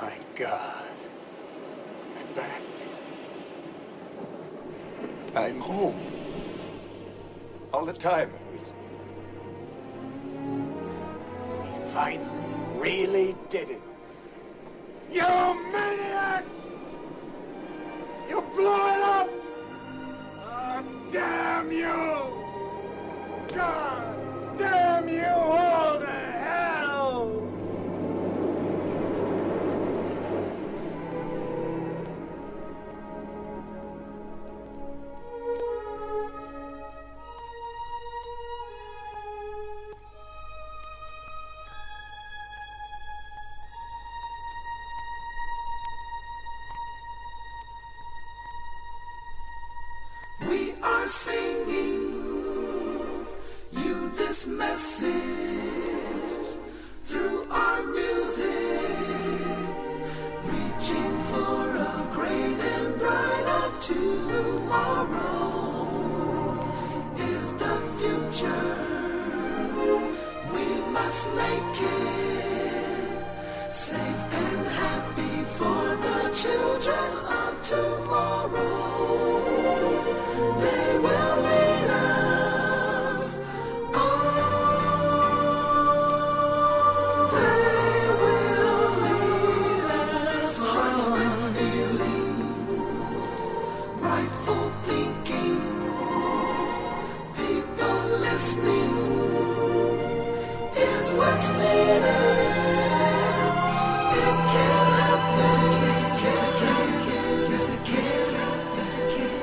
My God. I'm back. I'm home. All the time it was... We finally really did it. You maniacs! You blew it up! Oh, damn you! God damn you all to hell! We are singing you this message through our music, reaching for a great and brighter tomorrow is the future. We must make it safe and happy for the children of tomorrow. They will lead us on. They will lead us hearts with feelings, rightful thinking, people listening is what's needed. It can happen. Yes, it can. Yes, it can. Yes, it can.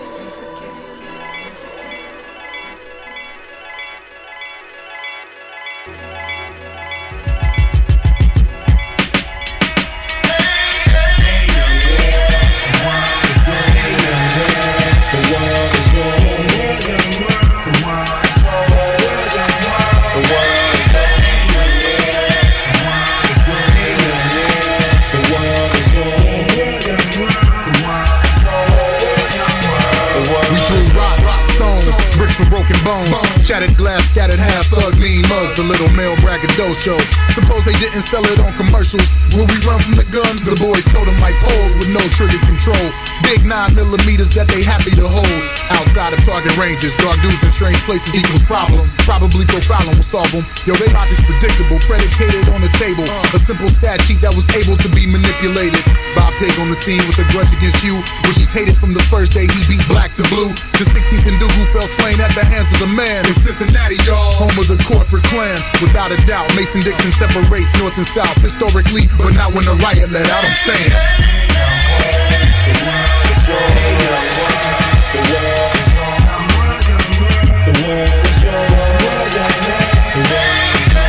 From broken bones, shattered glass, scattered half thug, mean mugs, a little male braggadocio. Suppose they didn't sell it on commercials. Will we run from the guns? The boys told them like poles with no trigger control. Big 9mm that they happy to hold. Outside of target ranges, dark dudes in strange places equals problem. Probably profiling will solve them. Yo, they logic's predictable, predicated on the table. A simple stat sheet that was able to be manipulated. Bob Pig on the scene with a grudge against you, which he's hated from the first day he beat black to blue. The 16th Ndugu fell slain at the hands of the man. In Cincinnati, y'all, home of the corporate clan. Without a doubt, Mason-Dixon separates north and south historically, but not when the riot let out. I'm saying, the world is yours. The world is yours. The world is yours. The world is yours.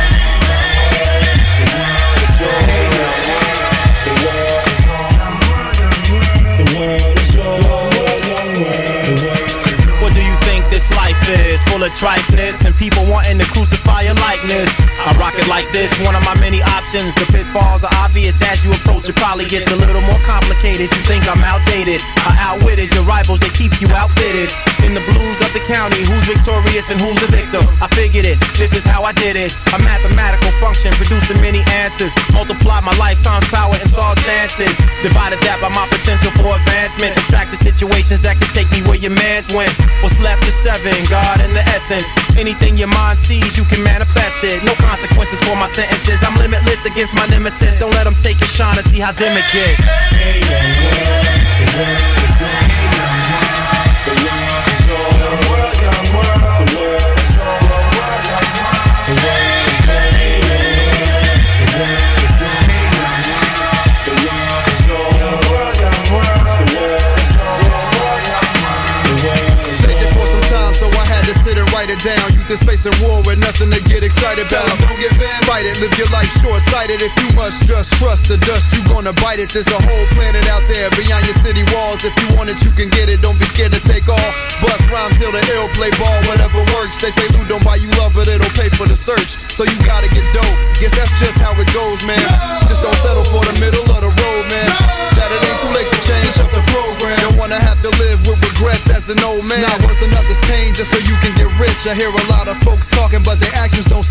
Full of triteness and people wanting to crucify your likeness. I rock it like this, one of my many options. The pitfalls are obvious as you approach. It probably gets a little more complicated. You think I'm outdated, I outwitted your rivals, they keep you outfitted. In the blues of the county, who's victorious and who's the victim? I figured it, this is how I did it. A mathematical function, producing many answers. Multiply my lifetime's power and saw chances. Divided that by my potential for advancement. Subtract the situations that can take me where your mans went. What's left is 7, God and the essence. Anything your mind sees, you can manifest it. No consequences for my sentences. I'm limitless against my nemesis. Don't let them take your shine and see how dim it gets. Hey, young world, the world is young. The world is young. The world, young world. The world is young. The world, young world. The world is young. The world is young. The world is young. The world, young world. The world is young. The world is young. For some time, so I had to sit and write it down. Youth is facing war with nothing to get excited about. Don't give in, fight it, live your life short-sighted. If you must just trust the dust, you gonna bite it. There's a whole planet out there beyond your city walls. If you want it, you can get it. Don't be scared to take off. Bust rhymes, heal the ill, play ball, whatever works. They say loot don't buy you love, but it'll pay for the search. So you gotta get dope. Guess that's just how it goes, man. Just don't settle for the middle of the road, man. That it ain't too late to change up the program. Don't wanna have to live with regrets as an old man. Not worth another's pain just so you can get rich. I hear a lot of folks talking, but their actions don't stick.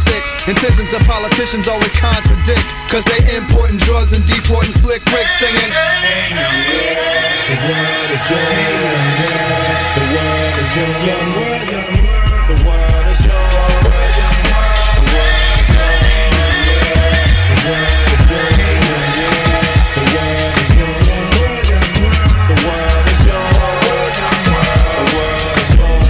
Intentions of politicians always contradict, cause they importing drugs and deporting slick Rick singing, hey young world, the world is yours. Hey young world, the world is yours. Young world, the world is yours. Young world, the world is yours. Hey young world, the world is yours. Hey young world, the world is yours. The world is yours. Young world, the world is yours.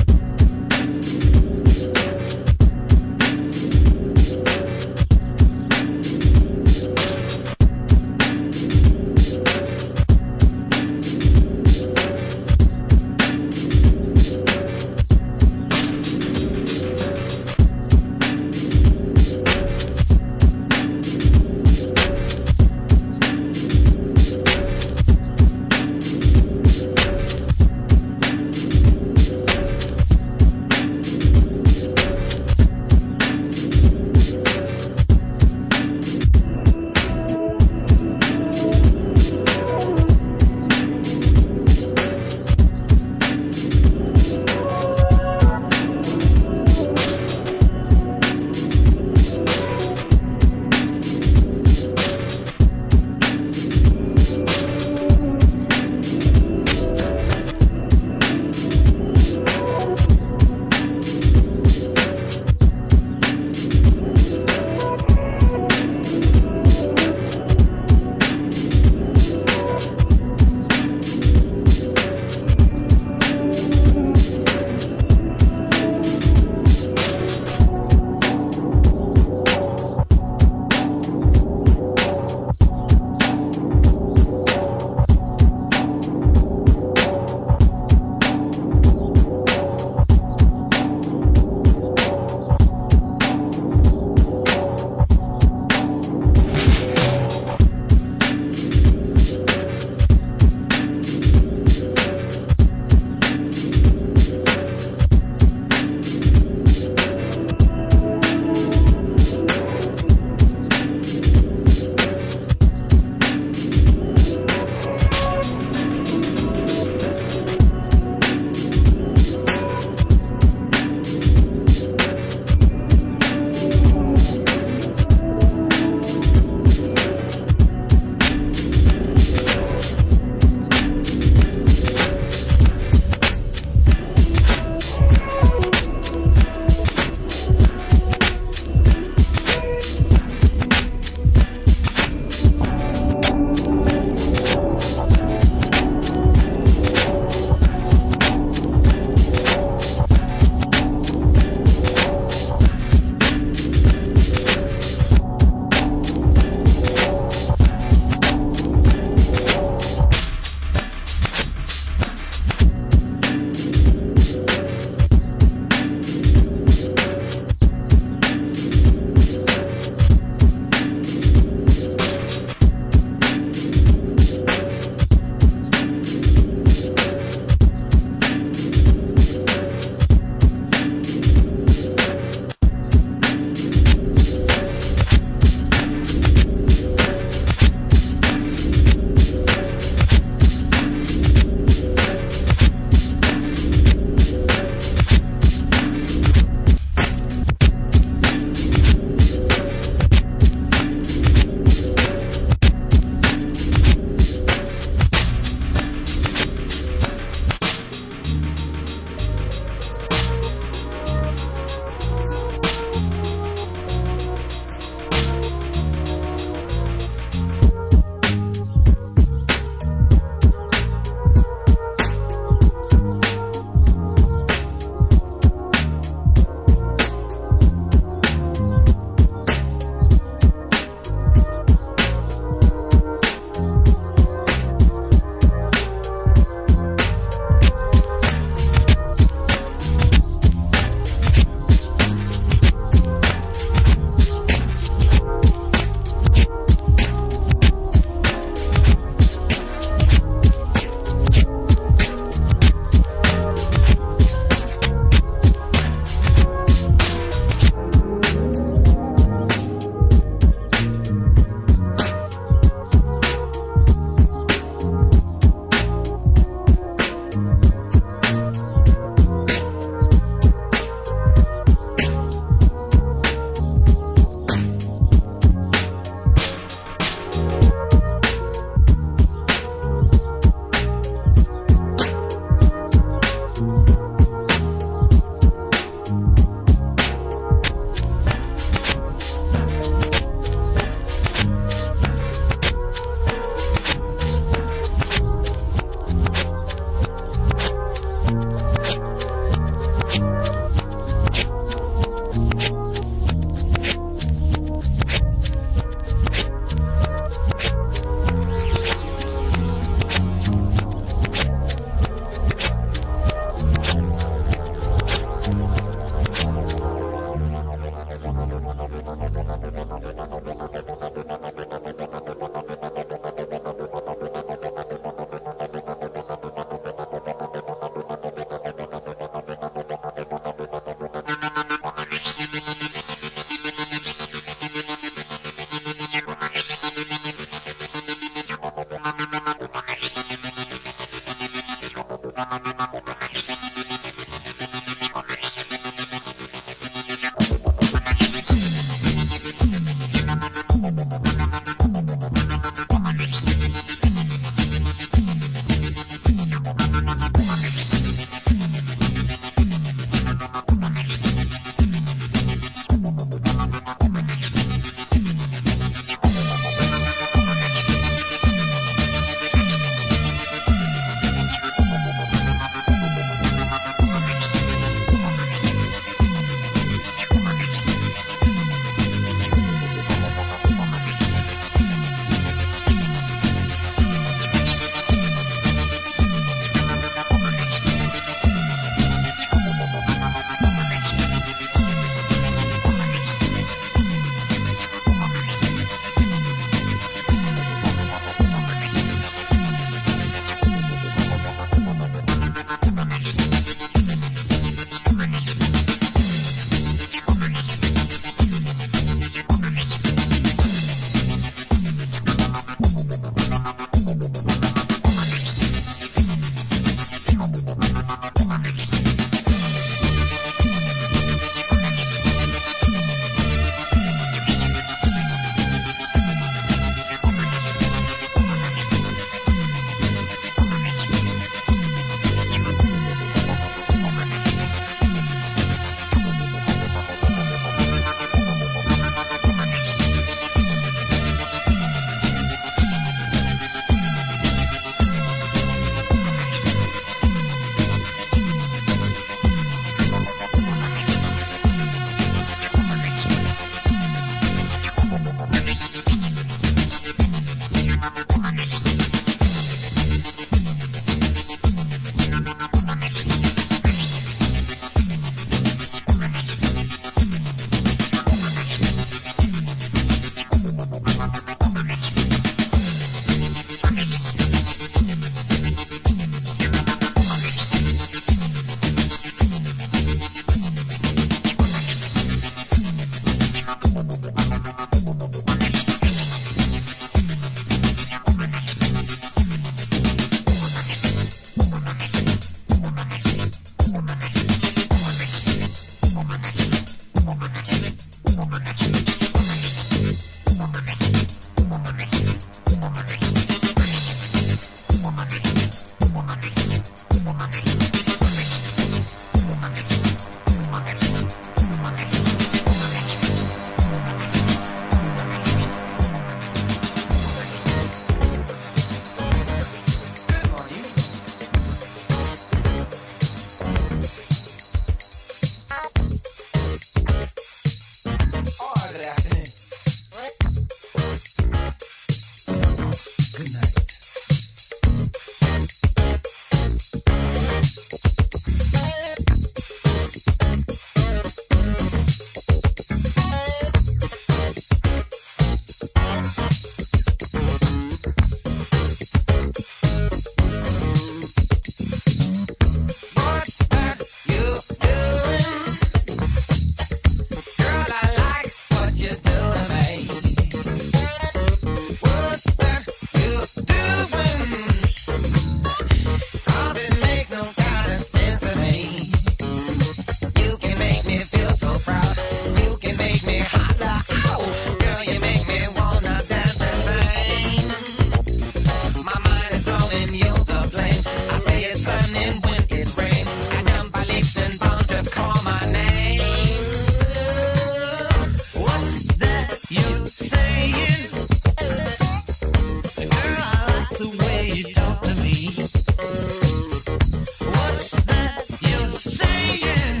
What's that you're saying?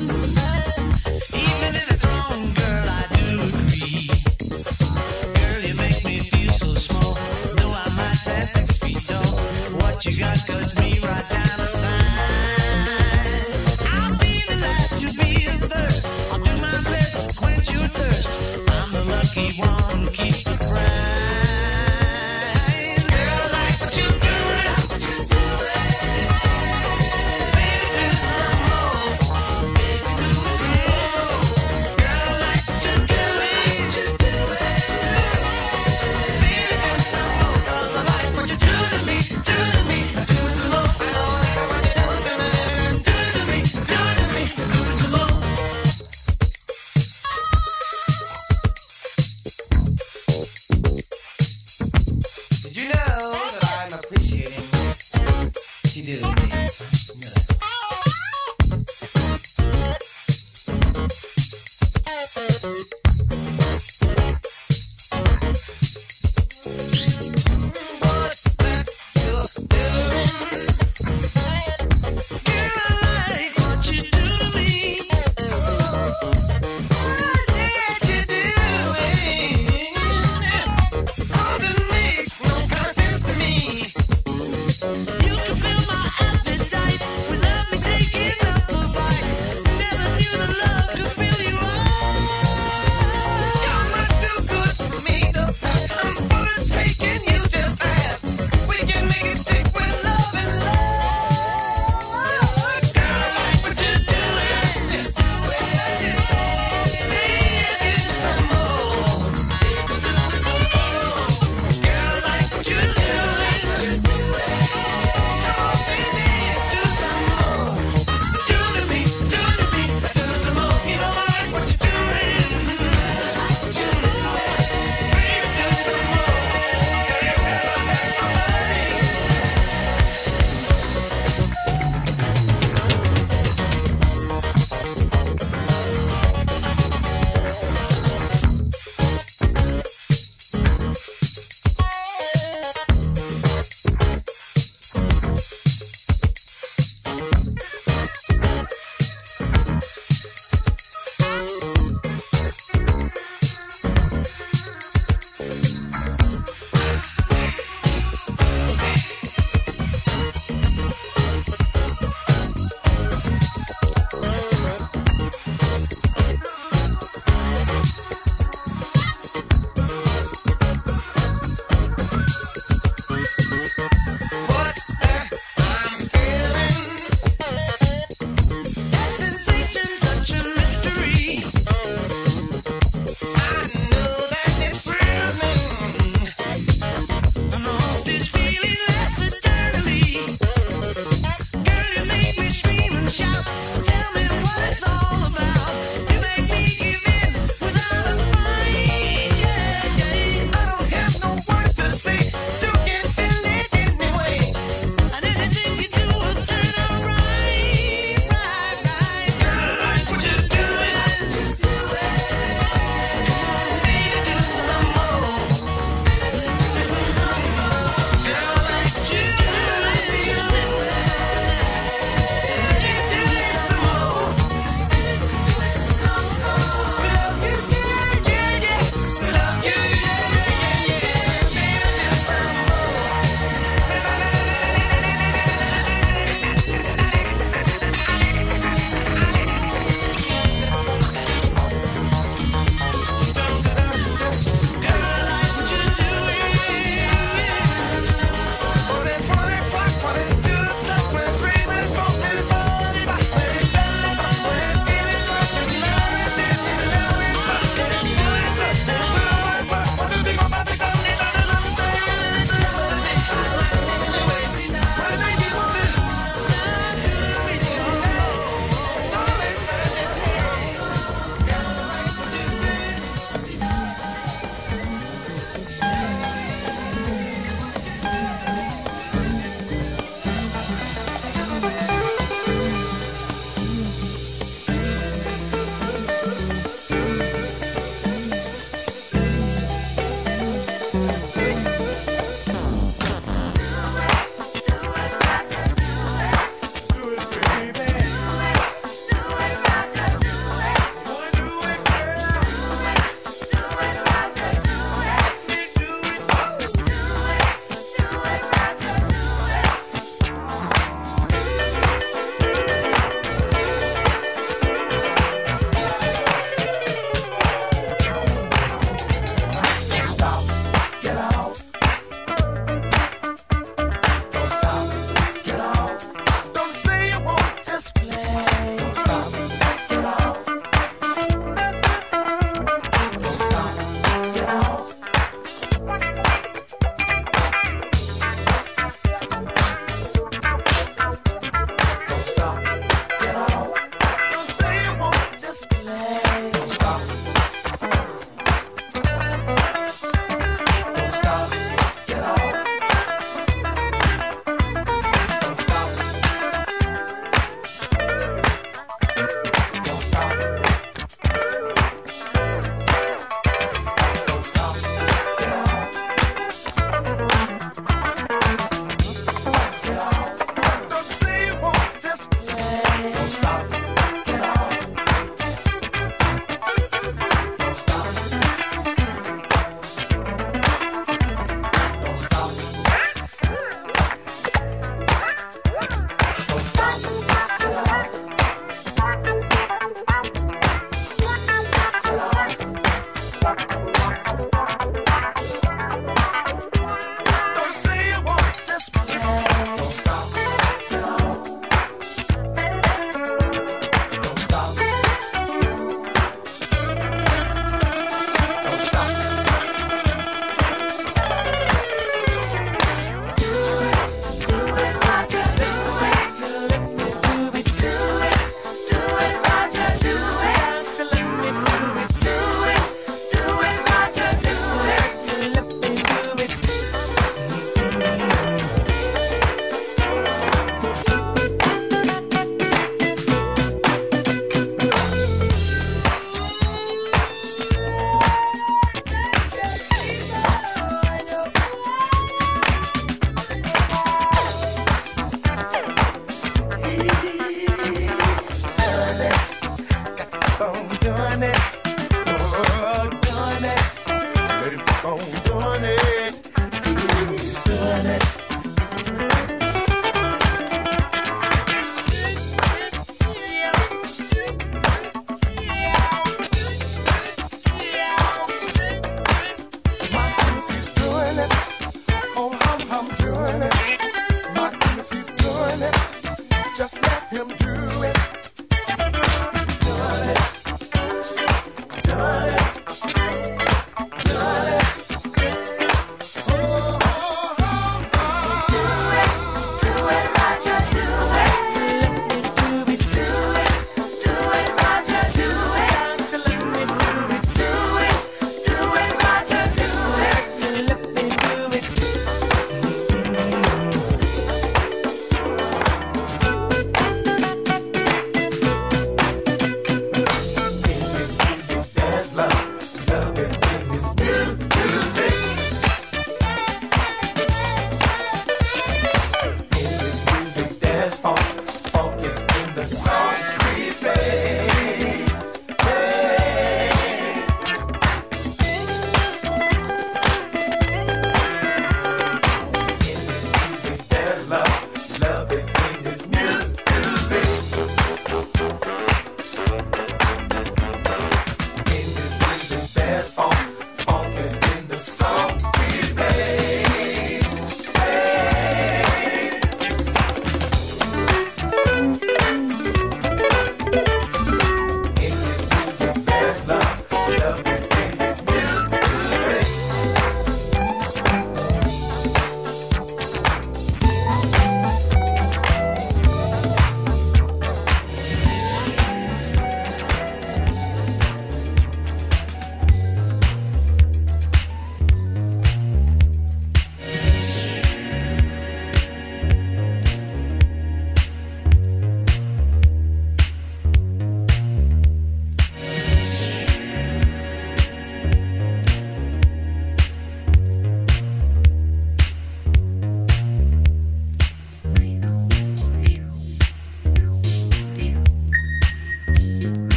Even if it's wrong, girl, I do agree. Girl, you make me feel so small. Though I might stand 6 feet tall. What you got cuts me right down the side. I'll be the last, you'll be the first. I'll do my best to quench your thirst. I'm the lucky one who keeps the prize. Girl, I like what you do. Baby, do some more. Baby, do some more. Girl, I like what you're doing. Baby, do some more. 'Cause I like what you do to me. Do to me. Do some more. I know I like what you do to me. Do to me. Do to me. Do some more. Did you know that I'm appreciating what you do to me? You know that. What's that you're doing? Girl, I like what you do to me. What that you're doing? Oh, that makes no kind of sense to me. You can fill my appetite.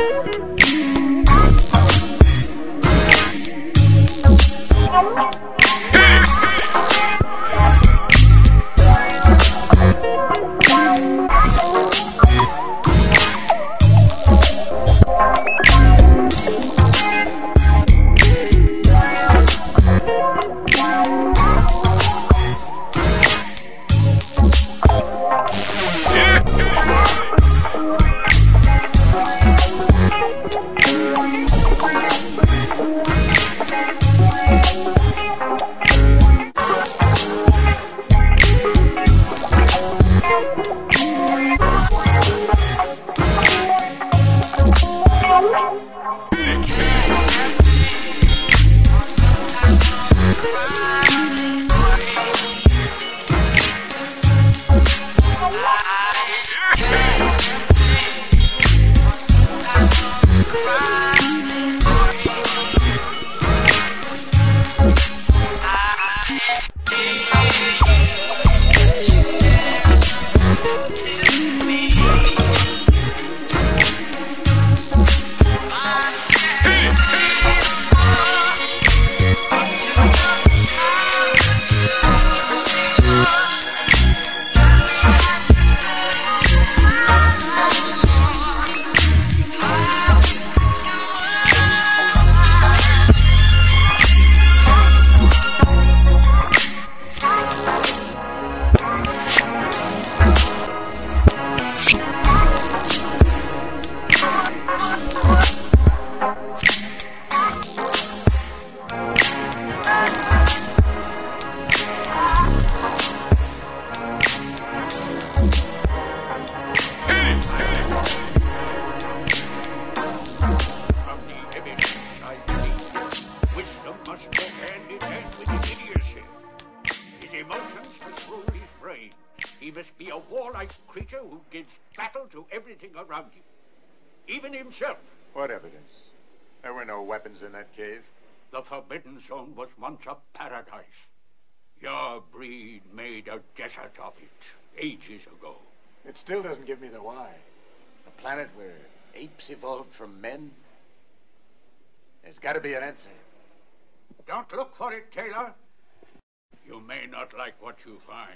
What evidence? There were no weapons in that cave. The Forbidden Zone was once a paradise. Your breed made a desert of it ages ago. It still doesn't give me the why. A planet where apes evolved from men? There's got to be an answer. Don't look for it, Taylor. You may not like what you find.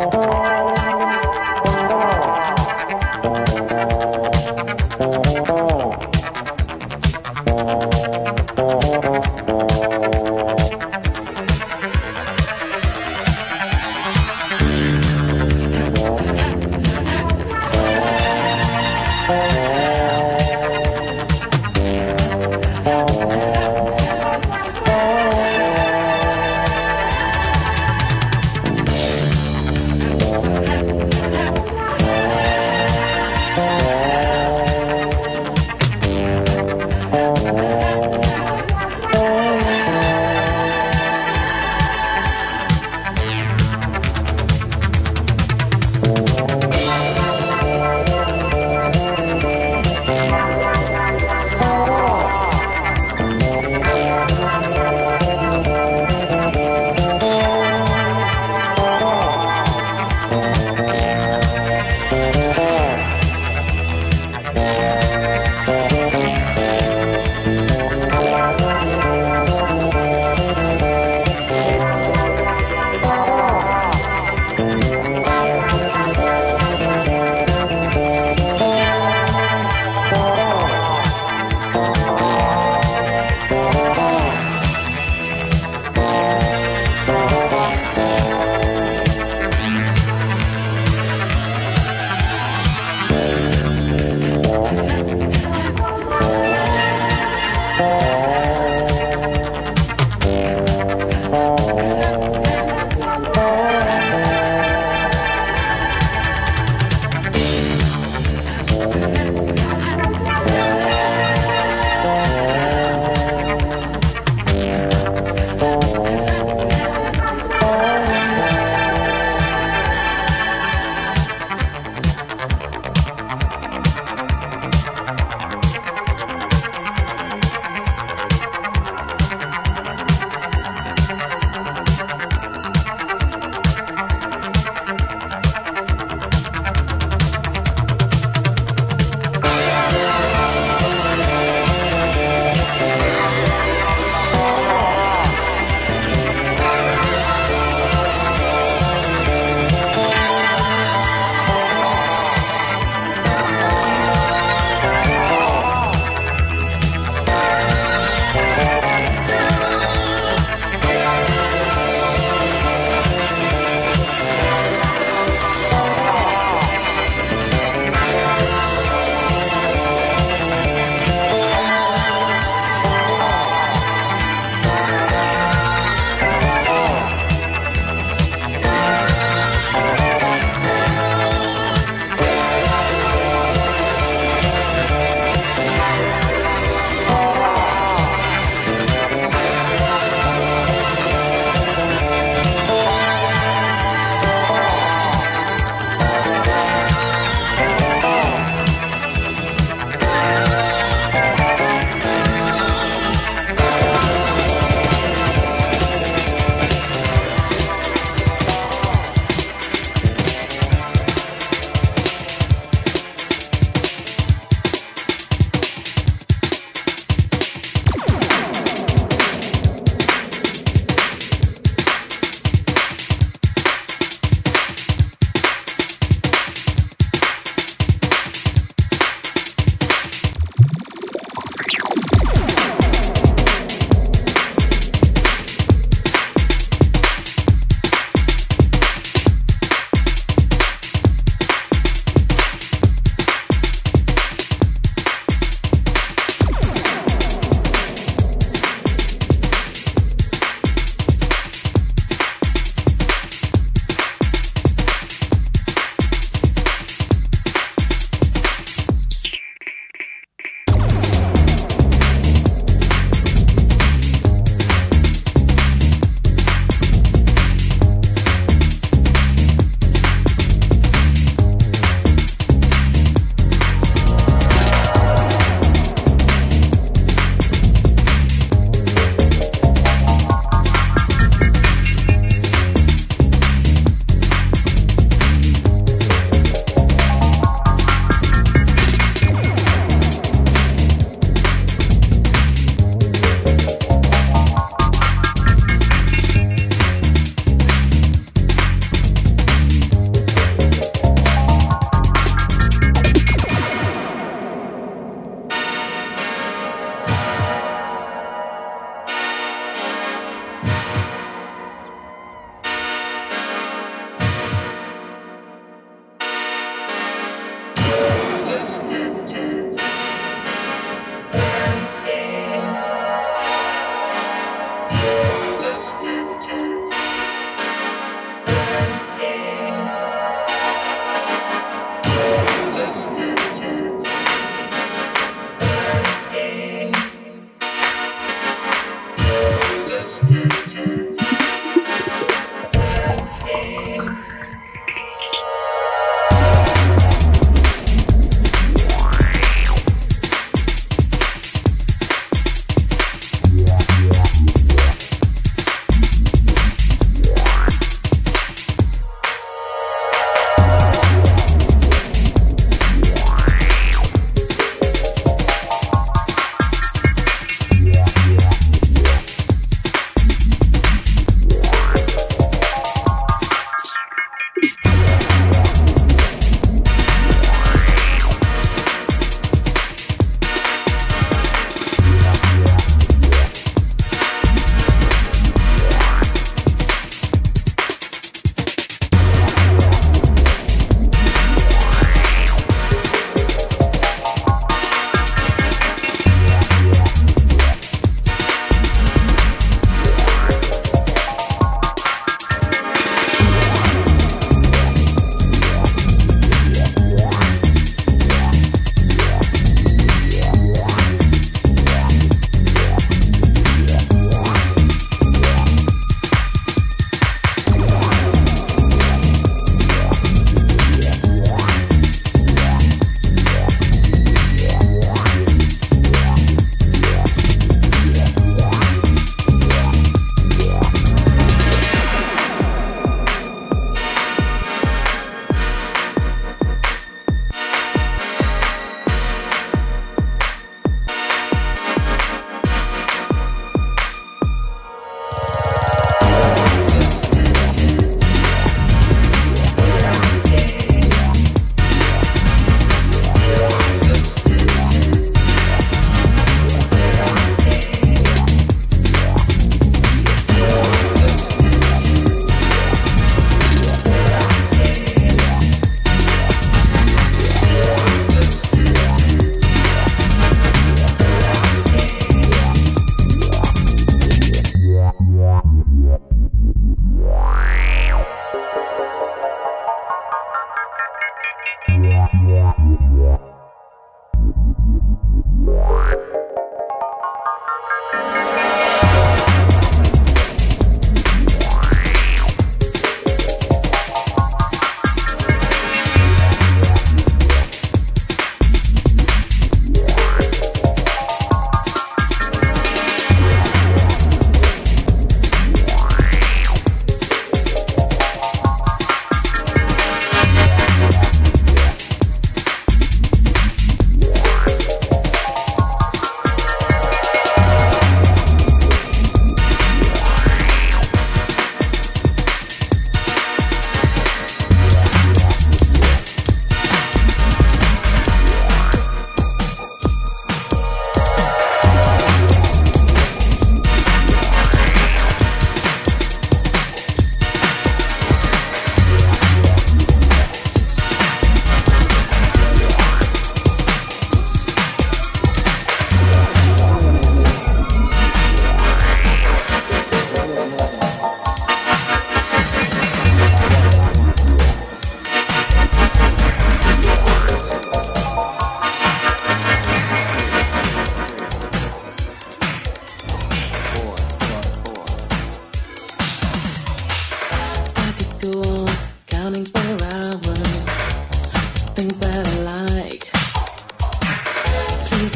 Oh.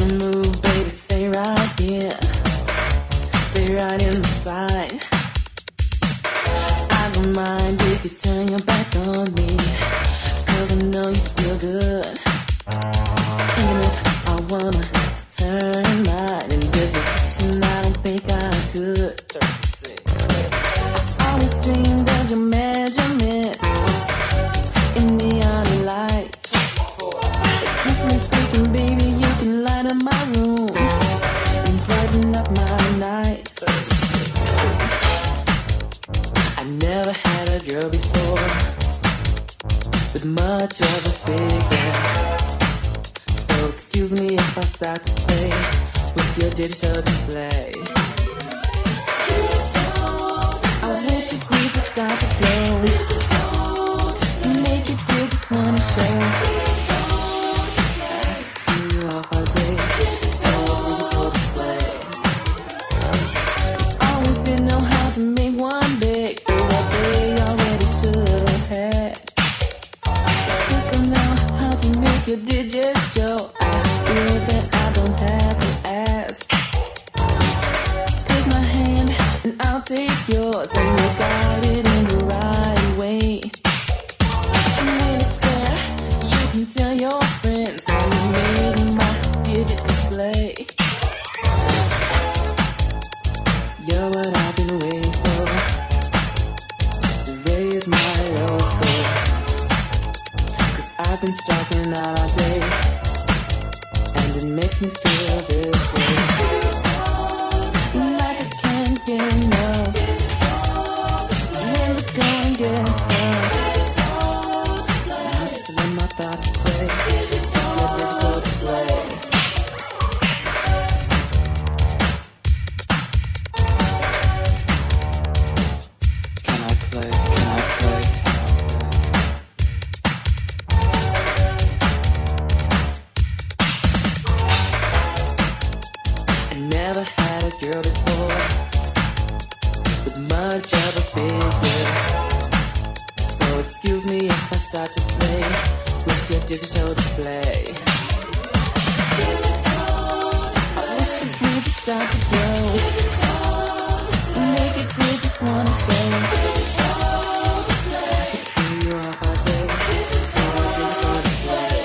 Don't move, baby, stay right here. Stay right in the fight. I don't mind if you turn your back on me, 'cause I know you're still good. Even if I wanna turn mine in this position, I don't think I could. I always dreamed of your measurement in neon lights. Christmas speaking, baby, you can light up my room and brighten up my nights. I never had a girl before with much of a figure, so excuse me if I start to play with your digital display. I wish your grief would start to flow to make it do just wanna show. See you off all day, digital display. Always didn't know how to make one big, but what they already should have had. Just don't know how to make your digits show. I feel that I don't have to ask. Take my hand and I'll take yours, and we'll guide it in the right way. And when it's there, you can tell your friends how you made my digit display. You're what I've been waiting for, to raise my low score. 'Cause I've been stalking out all day, and it makes me feel this way. Like I can't get enough. When the going gets tough, I just let my thoughts play. Your digital display. Can I play? Can I play? I never had a girl before with much of a figure, so excuse me if I start to play with your digital display. I wish you could start to grow, make it do just wanna show. See you off all day, digital display.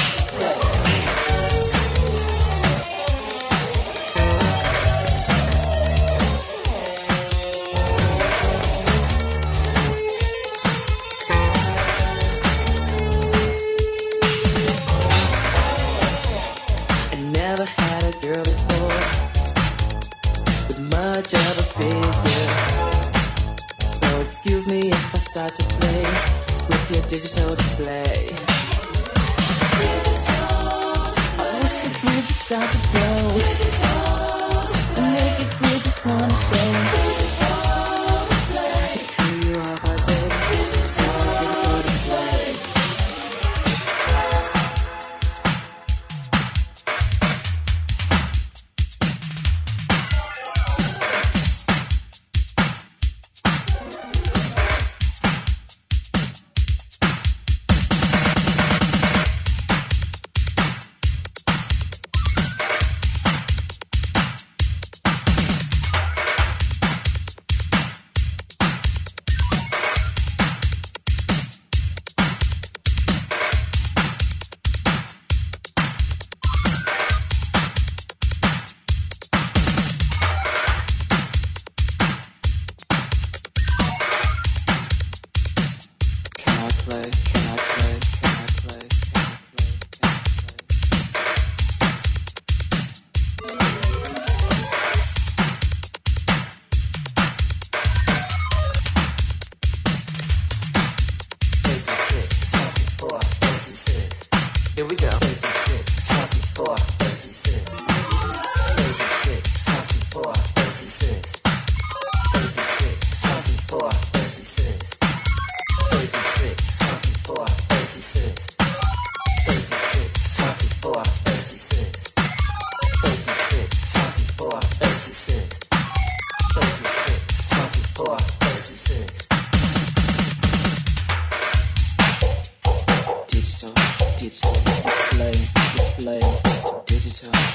I never had a girl before with much of a figure, so excuse me if I start to play with your digital display. I wish it would start to grow and make it do just wanna show. See you off all day, digital display.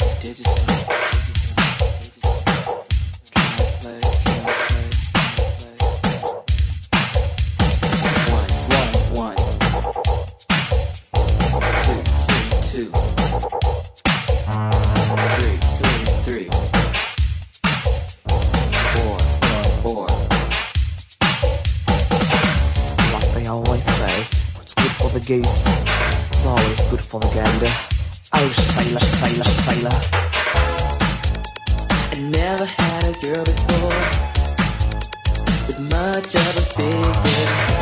digital. Can I play? One. 2, 3. 4. Like they always say, what's good for the goose is always good for the gander. Oh, sailor. I never had a girl before with much of a figure.